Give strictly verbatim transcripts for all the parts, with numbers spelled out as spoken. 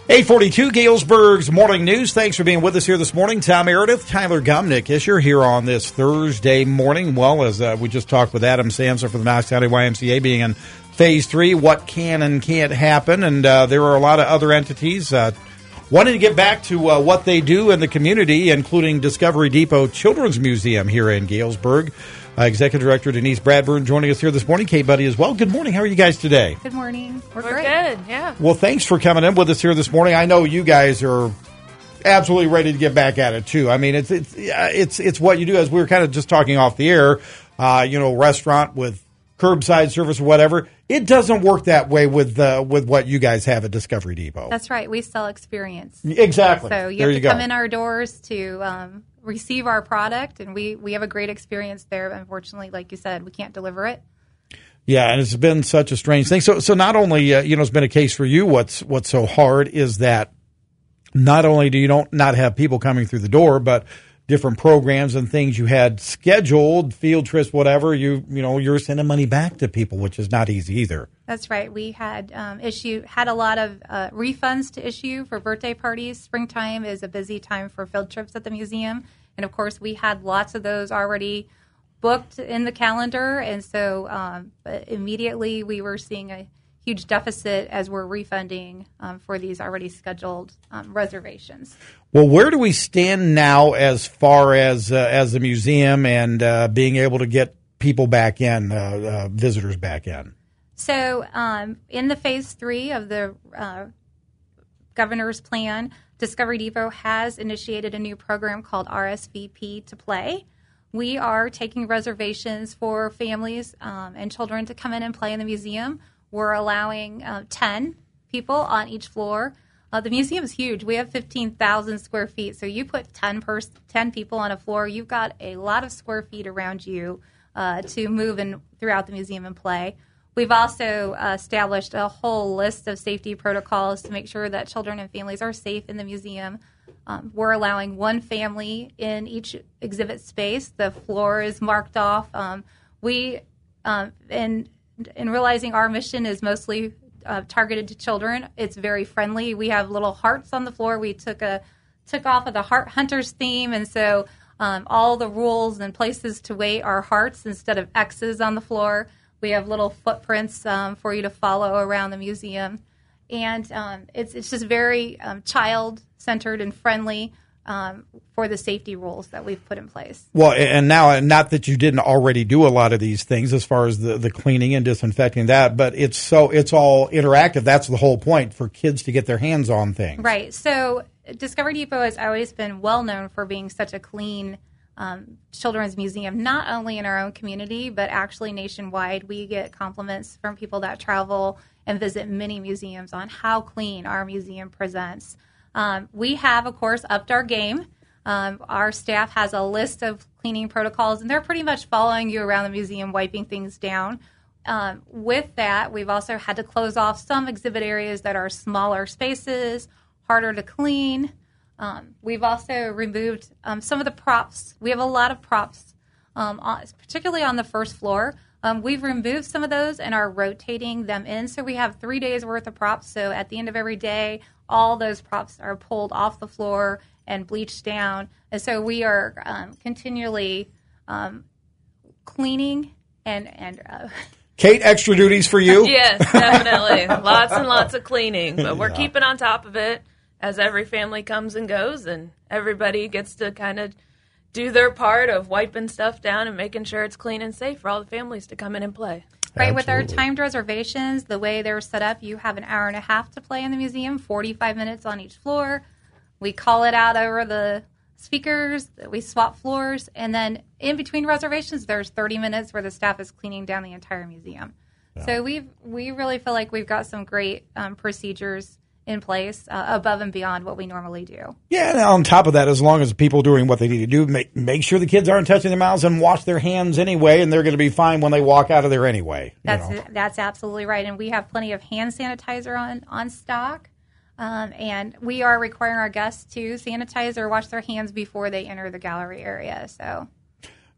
eight forty-two, Galesburg's Morning News. Thanks for being with us here this morning. Tom Meredith, Tyler Gumnick Isher here on this Thursday morning. Well, as uh, we just talked with Adam Samson from the Knox County Y M C A being in Phase three, what can and can't happen. And uh, there are a lot of other entities uh, wanting to get back to uh, what they do in the community, including Discovery Depot Children's Museum here in Galesburg. Uh, Executive Director Denise Bradburn joining us here this morning. Kate Buddy as well. Good morning. How are you guys today? Good morning. We're, We're great. good, yeah. Well, thanks for coming in with us here this morning. I know you guys are absolutely ready to get back at it, too. I mean, it's it's it's it's what you do. As we were kind of just talking off the air, uh, you know, restaurant with curbside service or whatever. It doesn't work that way with uh, with what you guys have at Discovery Depot. That's right. We sell experience. Exactly. So you there have you to come go. in our doors to um, receive our product, and we, we have a great experience there. Unfortunately, like you said, we can't deliver it. Yeah, and it's been such a strange thing. So, so not only uh, you know, it's been a case for you. What's what's so hard is that not only do you don't not have people coming through the door, but different programs and things you had scheduled, field trips, whatever. You you know, you're sending money back to people, which is not easy either. That's right. We had um, issue had a lot of uh, refunds to issue for birthday parties. Springtime is a busy time for field trips at the museum, and of course, we had lots of those already booked in the calendar, and so um, immediately we were seeing a huge deficit as we're refunding um, for these already scheduled um, reservations. Well, where do we stand now as far as uh, as the museum and uh, being able to get people back in, uh, uh, visitors back in? So um, in the phase three of the uh, governor's plan, Discovery Depot has initiated a new program called R S V P to Play. We are taking reservations for families um, and children to come in and play in the museum. We're allowing uh, ten people on each floor. Uh, the museum is huge. We have fifteen thousand square feet. So you put ten, pers- ten people on a floor, you've got a lot of square feet around you uh, to move in throughout the museum and play. We've also uh, established a whole list of safety protocols to make sure that children and families are safe in the museum. Um, we're allowing one family in each exhibit space. The floor is marked off. Um, we, um, in, in realizing our mission is mostly uh, targeted to children, it's very friendly. We have little hearts on the floor. We took a took off of the Heart Hunters theme, and so um, all the rules and places to wait are hearts instead of X's on the floor. We have little footprints um, for you to follow around the museum. And um, it's it's just very um, child-centered and friendly um, for the safety rules that we've put in place. Well, and now, not that you didn't already do a lot of these things as far as the, the cleaning and disinfecting that, but it's so it's all interactive. That's the whole point, for kids to get their hands on things. Right. So Discovery Depot has always been well known for being such a clean Um, children's museum, not only in our own community, but actually nationwide. We get compliments from people that travel and visit many museums on how clean our museum presents. Um, we have, of course, upped our game. Um, our staff has a list of cleaning protocols, and they're pretty much following you around the museum, wiping things down. Um, with that, we've also had to close off some exhibit areas that are smaller spaces, harder to clean. Um, we've also removed um, some of the props. We have a lot of props, um, on, particularly on the first floor. Um, we've removed some of those and are rotating them in. So we have three days worth of props. So at the end of every day, all those props are pulled off the floor and bleached down. And so we are um, continually um, cleaning and... and uh, Kate, extra duties for you? Yes, definitely. Lots and lots of cleaning. But we're Yeah. keeping on top of it as every family comes and goes, and everybody gets to kind of do their part of wiping stuff down and making sure it's clean and safe for all the families to come in and play. Right, with our Absolutely. timed reservations, the way they're set up, you have an hour and a half to play in the museum, forty-five minutes on each floor. We call it out over the speakers, we swap floors, and then in between reservations, there's thirty minutes where the staff is cleaning down the entire museum. Yeah. So we've we really feel like we've got some great um, procedures in place uh, above and beyond what we normally do. Yeah, and on top of that, as long as people doing what they need to do, make make sure the kids aren't touching their mouths and wash their hands anyway, and they're going to be fine when they walk out of there anyway. That's you know. that's absolutely right, and we have plenty of hand sanitizer on on stock, um, and we are requiring our guests to sanitize or wash their hands before they enter the gallery area. So.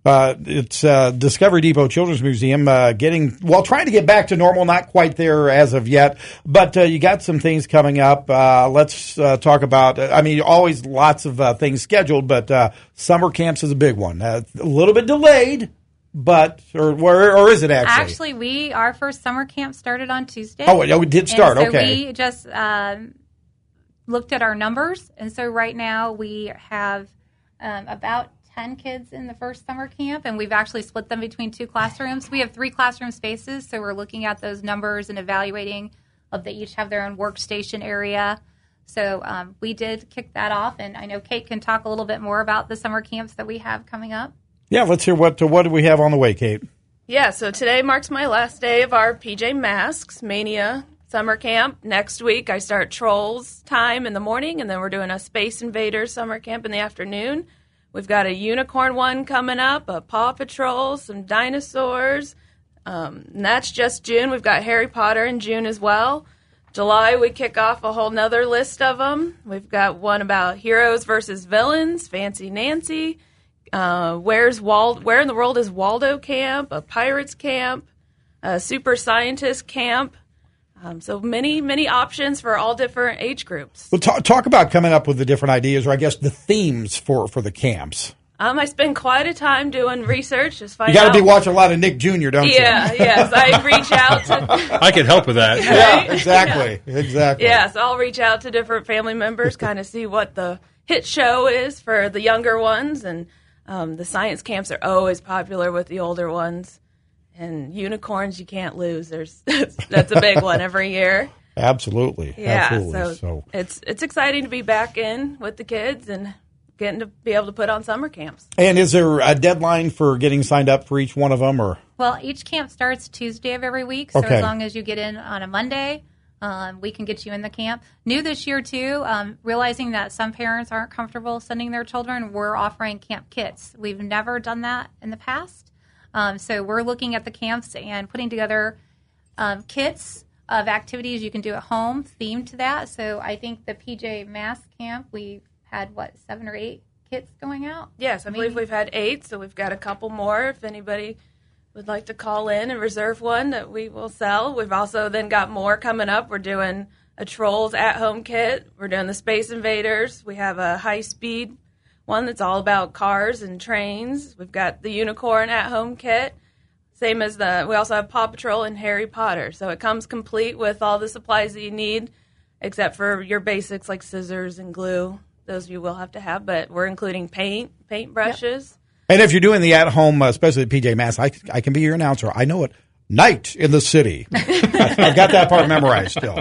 Uh, it's uh, Discovery Depot Children's Museum uh, getting, well, trying to get back to normal, not quite there as of yet, but uh, you got some things coming up. Uh, let's uh, talk about, I mean, always lots of uh, things scheduled, but uh, summer camps is a big one. Uh, a little bit delayed, but, or, or or is it actually? Actually, we, our first summer camp started on Tuesday. Oh, yeah, we did start, and so okay. we just um, looked at our numbers, and so right now we have um, about ten kids in the first summer camp, and we've actually split them between two classrooms. We have three classroom spaces, so we're looking at those numbers and evaluating if they each have their own workstation area. So um, we did kick that off, and I know Kate can talk a little bit more about the summer camps that we have coming up. Yeah, let's hear what what do we have on the way, Kate? Yeah, so today marks my last day of our P J Masks Mania summer camp. Next week I start Trolls time in the morning, and then we're doing a Space Invaders summer camp in the afternoon. We've got a unicorn one coming up, a Paw Patrol, some dinosaurs. Um, and that's just June. We've got Harry Potter in June as well. July, we kick off a whole nother list of them. We've got one about heroes versus villains, Fancy Nancy. Uh, where's Wal- Where in the world is Waldo camp? A Pirates camp, a Super Scientist camp. Um, so many, many options for all different age groups. Well, talk, talk about coming up with the different ideas, or I guess the themes for, for the camps. Um, I spend quite a time doing research. Just find you got to out. be watching a lot of Nick Junior, don't yeah, you? Yeah, yes. I reach out to. I can help with that. Yeah, exactly, yeah. exactly. Yeah, so I'll reach out to different family members, kind of see what the hit show is for the younger ones, and um, the science camps are always popular with the older ones. And unicorns, you can't lose. There's that's a big one every year. Absolutely, yeah. absolutely. So, so it's it's exciting to be back in with the kids and getting to be able to put on summer camps. And is there a deadline for getting signed up for each one of them, or? Well, each camp starts Tuesday of every week, so okay. as long as you get in on a Monday, um, we can get you in the camp. New this year, too, um, realizing that some parents aren't comfortable sending their children, we're offering camp kits. We've never done that in the past. Um, so we're looking at the camps and putting together um, kits of activities you can do at home themed to that. So I think the P J Mask camp, we've had, what, seven or eight kits going out? Yes, I Maybe. believe we've had eight, so we've got a couple more if anybody would like to call in and reserve one that we will sell. We've also then got more coming up. We're doing a Trolls at-home kit. We're doing the Space Invaders. We have a high-speed one that's all about cars and trains. We've got the Unicorn at-home kit. Same as the, we also have Paw Patrol and Harry Potter. So it comes complete with all the supplies that you need, except for your basics like scissors and glue. Those you will have to have, but we're including paint, paint brushes. Yep. And if you're doing the at-home, uh, especially the P J Masks, I, I can be your announcer. I know it. Night in the City. I've got that part memorized still.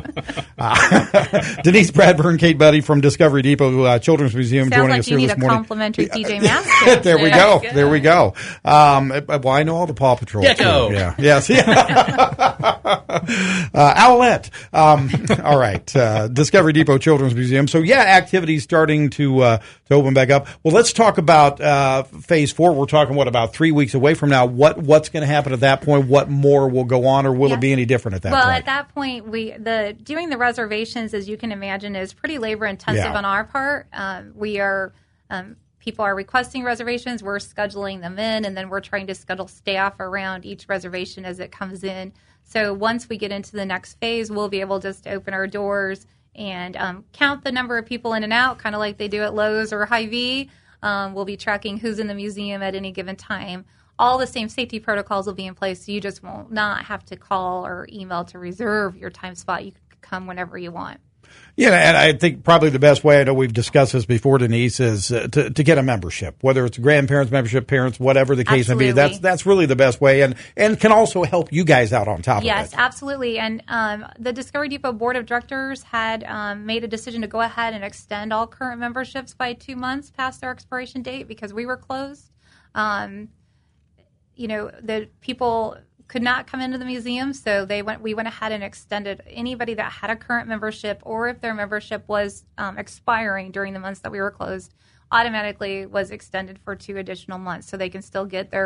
Uh, Denise Bradburn, Kate Buddy from Discovery Depot uh, Children's Museum Sounds joining like us you here need this a morning. complimentary P J Masks. There we go. There we go. Um, well, I know all the Paw Patrol. Gecko. Too. Yeah. Yes. Yeah. uh, Owlette. Um, all right. Uh, Discovery Depot Children's Museum. So yeah, activities starting to uh, to open back up. Well, let's talk about uh, phase four. We're talking what about three weeks away from now. What what's going to happen at that point? What more will go on, or will yeah. it be any different at that well, point? Well, at that point, we the doing the reservations, as you can imagine, is pretty labor intensive yeah. on our part. Um, we are um, people are requesting reservations. We're scheduling them in, and then we're trying to schedule staff around each reservation as it comes in. So once we get into the next phase, we'll be able just to open our doors and um, count the number of people in and out, kind of like they do at Lowe's or Hy-Vee. Um, we'll be tracking who's in the museum at any given time. All the same safety protocols will be in place, so you just will not have to call or email to reserve your time spot. You can come whenever you want. Yeah, and I think probably the best way, I know we've discussed this before, Denise, is uh, to, to get a membership, whether it's a grandparents membership, parents, whatever the case absolutely. may be. That's that's really the best way, and, and can also help you guys out on top yes, of it. Yes, absolutely. And um, the Discovery Depot Board of Directors had um, made a decision to go ahead and extend all current memberships by two months past their expiration date because we were closed. Um You know, the people could not come into the museum, so they went. We went ahead and extended anybody that had a current membership, or if their membership was um, expiring during the months that we were closed, automatically was extended for two additional months, so they can still get their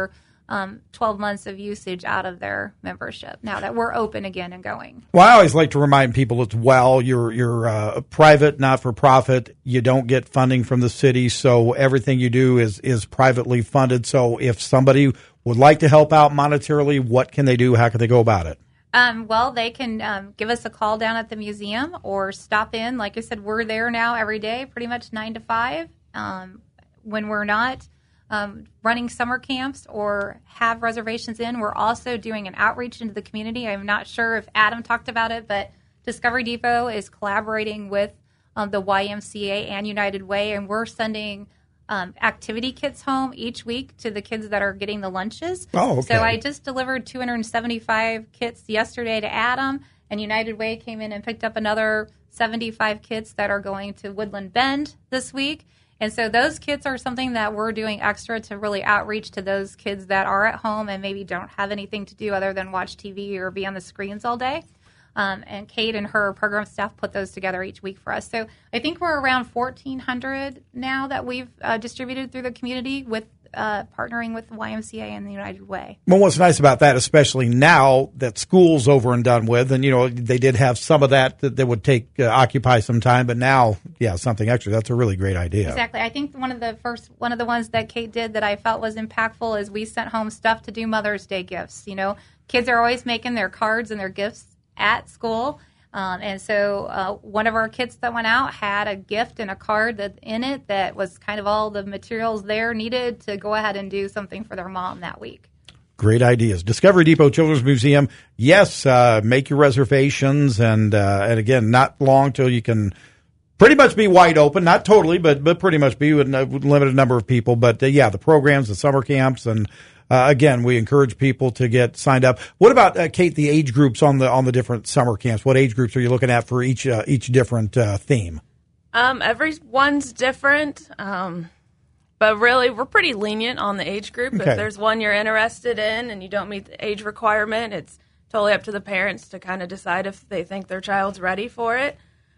um, twelve months of usage out of their membership now that we're open again and going. Well, I always like to remind people as well, you're, you're uh, private, not-for-profit. You don't get funding from the city, so everything you do is, is privately funded. So if somebody would like to help out monetarily, what can they do? How can they go about it? Um, well, they can um, give us a call down at the museum or stop in. Like I said, we're there now every day, pretty much nine to five. Um, when we're not um, running summer camps or have reservations in, we're also doing an outreach into the community. I'm not sure if Adam talked about it, but Discovery Depot is collaborating with um, the Y M C A and United Way, and we're sending Um, activity kits home each week to the kids that are getting the lunches. Oh, okay. So I just delivered two hundred seventy-five kits yesterday to Adam, and United Way came in and picked up another seventy-five kits that are going to Woodland Bend this week. And so those kits are something that we're doing extra to really outreach to those kids that are at home and maybe don't have anything to do other than watch T V or be on the screens all day. Um, and Kate and her program staff put those together each week for us. So I think we're around fourteen hundred now that we've uh, distributed through the community with uh, partnering with the Y M C A and the United Way. Well, what's nice about that, especially now that school's over and done with, and, you know, they did have some of that that, that would take uh, occupy some time, but now, yeah, something extra. That's a really great idea. Exactly. I think one of the first, one of the ones that Kate did that I felt was impactful is we sent home stuff to do Mother's Day gifts. You know, kids are always making their cards and their gifts at school. Um, and so uh, one of our kits that went out had a gift and a card that in it that was kind of all the materials there needed to go ahead and do something for their mom that week. Great ideas. Discovery Depot Children's Museum. Yes, uh, make your reservations. And, uh, and again, not long till you can pretty much be wide open. Not totally, but, but pretty much be with a limited number of people. But, uh, yeah, the programs, the summer camps, and Uh, again, we encourage people to get signed up. What about, uh, Kate, the age groups on the on the different summer camps? What age groups are you looking at for each uh, each different uh, theme? Um, everyone's different, um, but really we're pretty lenient on the age group. Okay. If there's one you're interested in and you don't meet the age requirement, it's totally up to the parents to kind of decide if they think their child's ready for it.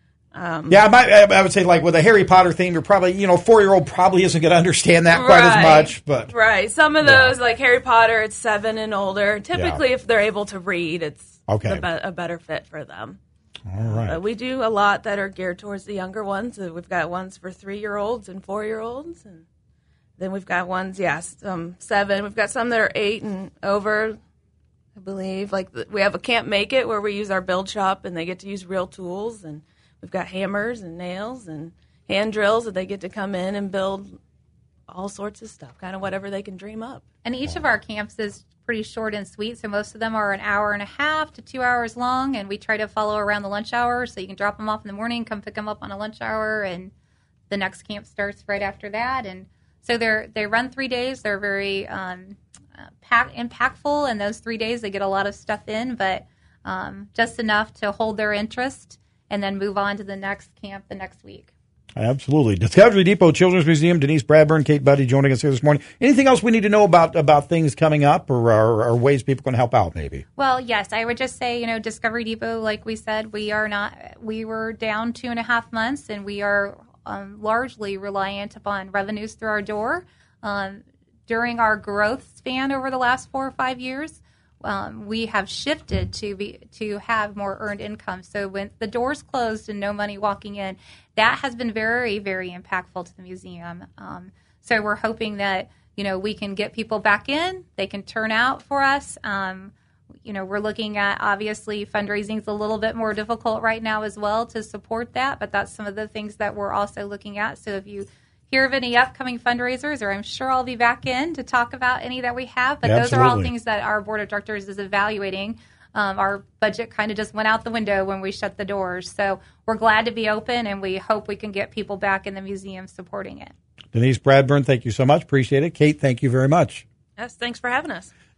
Um, Yeah, I, might, I would say, like, with a Harry Potter theme, you're probably, you know, four-year-old probably isn't going to understand that quite right, as much. But Right. Some of Yeah. those, like Harry Potter, it's seven and older. Typically, Yeah. if they're able to read, it's Okay. the be- a better fit for them. All right. But we do a lot that are geared towards the younger ones. Uh, We've got ones for three-year-olds and four-year-olds. And then we've got ones, yes, um, seven. We've got some that are eight and over, I believe. Like the, we have a Can't Make It where we use our build shop, and they get to use real tools. And we've got hammers and nails and hand drills that they get to come in and build all sorts of stuff, kind of whatever they can dream up. And each of our camps is pretty short and sweet, so most of them are an hour and a half to two hours long, and we try to follow around the lunch hour, so you can drop them off in the morning, come pick them up on a lunch hour, and the next camp starts right after that. And so they're they run three days. They're very um, uh, pack, impactful, and those three days they get a lot of stuff in, but um, just enough to hold their interest and then move on to the next camp the next week. Absolutely. Discovery Depot Children's Museum, Denise Bradburn, Kate Buddy joining us here this morning. Anything else we need to know about, about things coming up or, or, or ways people can help out maybe? Well, yes, I would just say, you know, Discovery Depot, like we said, we are not, we were down two and a half months and we are um, largely reliant upon revenues through our door. Um, during our growth span over the last four or five years, Um, we have shifted to be to have more earned income. So when the doors closed and no money walking in, that has been very, very impactful to the museum. Um, so we're hoping that, you know, we can get people back in. They can turn out for us. Um, you know, we're looking at, obviously, fundraising is a little bit more difficult right now as well to support that, but that's some of the things that we're also looking at. So if you hear of any upcoming fundraisers, or I'm sure I'll be back in to talk about any that we have, but Absolutely. those are all things that our board of directors is evaluating. Um, our budget kind of just went out the window when we shut the doors. So we're glad to be open, and we hope we can get people back in the museum supporting it. Denise Bradburn, thank you so much. Appreciate it. Kate, thank you very much. Yes, thanks for having us.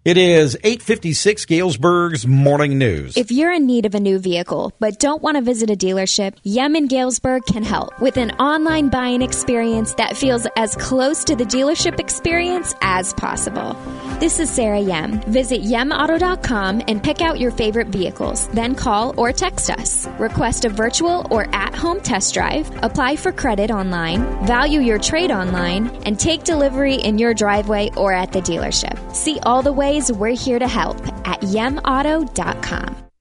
It is eight fifty-six, Galesburg's Morning News. If you're in need of a new vehicle but don't want to visit a dealership, Yem in Galesburg can help with an online buying experience that feels as close to the dealership experience as possible. This is Sarah Yem. Visit yem auto dot com and pick out your favorite vehicles. Then call or text us. Request a virtual or at-home test drive, apply for credit online, value your trade online, and take delivery in your driveway or at the dealership. See all the ways we're here to help at yem auto dot com.